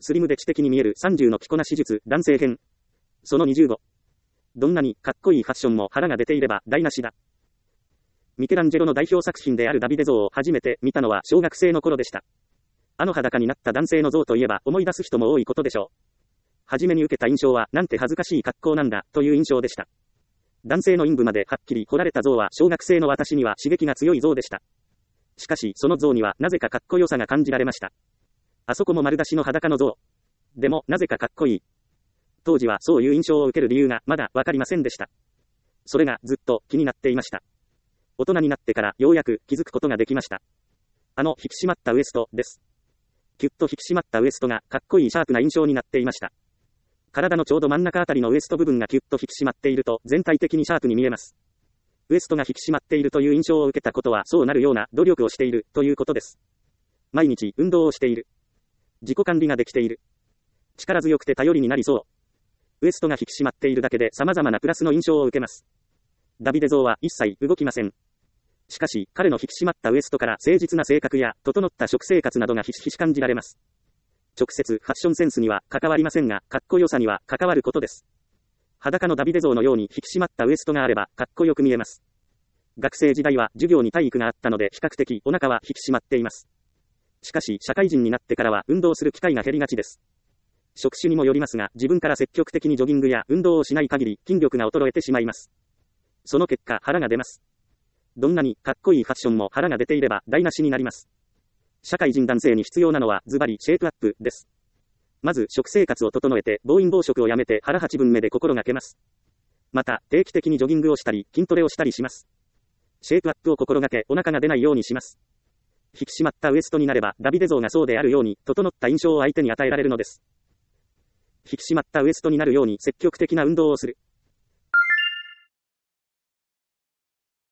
スリムで知的に見える30の着こなし術、男性編。その25。どんなにかっこいいファッションも腹が出ていれば台無しだ。ミケランジェロの代表作品であるダビデ像を初めて見たのは小学生の頃でした。あの裸になった男性の像といえば思い出す人も多いことでしょう。初めに受けた印象はなんて恥ずかしい格好なんだという印象でした。男性の陰部まではっきり彫られた像は小学生の私には刺激が強い像でした。しかしその像にはなぜかかっこよさが感じられました。あそこも丸出しの裸の像。でもなぜかかっこいい。当時はそういう印象を受ける理由がまだわかりませんでした。それがずっと気になっていました。大人になってからようやく気づくことができました。あの引き締まったウエストです。キュッと引き締まったウエストがかっこいいシャープな印象になっていました。体のちょうど真ん中あたりのウエスト部分がキュッと引き締まっていると全体的にシャープに見えます。ウエストが引き締まっているという印象を受けたことはそうなるような努力をしているということです。毎日運動をしている。自己管理ができている。力強くて頼りになりそう。ウエストが引き締まっているだけで様々なプラスの印象を受けます。ダビデ像は一切動きません。しかし彼の引き締まったウエストから誠実な性格や整った食生活などがひしひし感じられます。直接ファッションセンスには関わりませんが、かっこよさには関わることです。裸のダビデ像のように引き締まったウエストがあればかっこよく見えます。学生時代は授業に体育があったので比較的お腹は引き締まっています。しかし社会人になってからは運動する機会が減りがちです。職種にもよりますが、自分から積極的にジョギングや運動をしない限り筋力が衰えてしまいます。その結果腹が出ます。どんなにかっこいいファッションも腹が出ていれば台無しになります。社会人男性に必要なのはズバリシェイプアップです。まず食生活を整えて暴飲暴食をやめて腹8分目で心がけます。また定期的にジョギングをしたり筋トレをしたりします。シェイプアップを心がけお腹が出ないようにします。引き締まったウエストになればダビデ像がそうであるように整った印象を相手に与えられるのです。引き締まったウエストになるように積極的な運動をする。